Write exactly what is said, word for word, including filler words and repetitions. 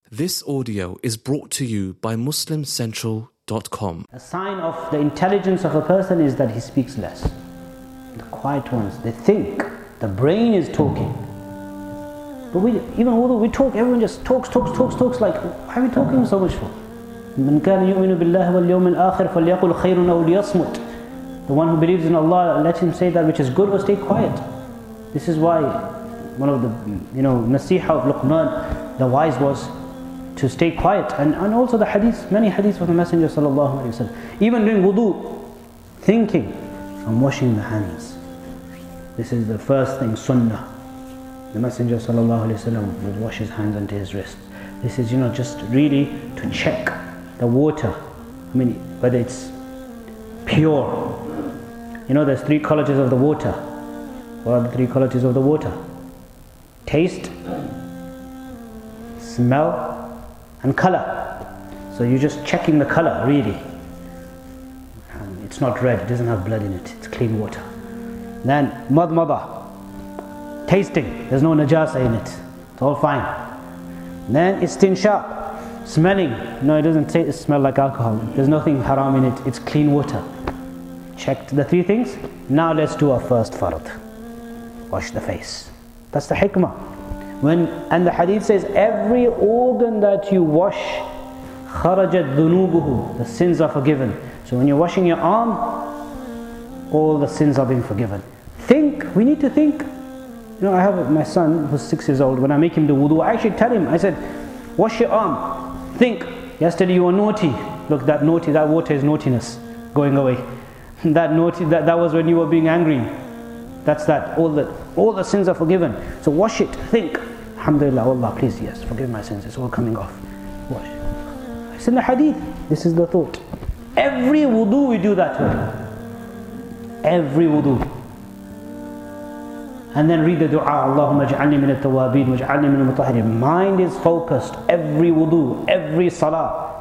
This audio is brought to you by Muslim Central dot com. A sign of the intelligence of a person is that he speaks less. The quiet ones, they think. The brain is talking. But we, even although we talk, everyone just talks, talks, talks, talks. Like, why are we talking so much for? مَنْ كَانَ يُؤْمِنُ بِاللَّهِ وَالْيَوْمِ الْآخِرِ فَلْيَقُلْ خَيْرٌ أَوْ لِيَصْمُتْ. The one who believes in Allah, let him say that which is good or stay quiet. This is why one of the, you know, nasiha of Luqman, the wise, was to stay quiet. And, and also the hadith, many hadiths of the Messenger sallallahu alaihi wasallam. Even doing wudu, thinking, I'm washing the hands. This is the first thing, sunnah. The Messenger sallallahu alaihi wasallam would wash his hands unto his wrists. This is, you know, just really to check the water. I mean, whether it's pure. You know, there's three qualities of the water. What are the three qualities of the water? Taste, smell, and color. So you're just checking the color, really. And it's not red, it doesn't have blood in it, it's clean water. Then madmada, tasting, there's no najasa in it, it's all fine. Then istinshaq, smelling, no, it doesn't say, it smell like alcohol, there's nothing haram in it, it's clean water. Checked the three things. Now let's do our first fard, wash the face. That's the hikmah. When, and the hadith says, every organ that you wash, kharajat dhunubuhu, the sins are forgiven. So when you're washing your arm, all the sins are being forgiven. Think, we need to think. You know, I have my son who's six years old. When I make him do wudu, I actually tell him, I said, wash your arm. Think, yesterday you were naughty. Look, that naughty, that water is naughtiness going away. That naughty, that, that was when you were being angry. That's that, all the, all the sins are forgiven. So wash it, think. Alhamdulillah, Allah, please, yes, forgive my sins, it's all coming off. Wash. It's in the hadith, this is the thought. Every wudu we do that way. Every wudu. And then read the dua, Allahumma ja'alni min al-tawabin wa ja'alni min al-mutahhirin. Mind is focused, every wudu, every salah.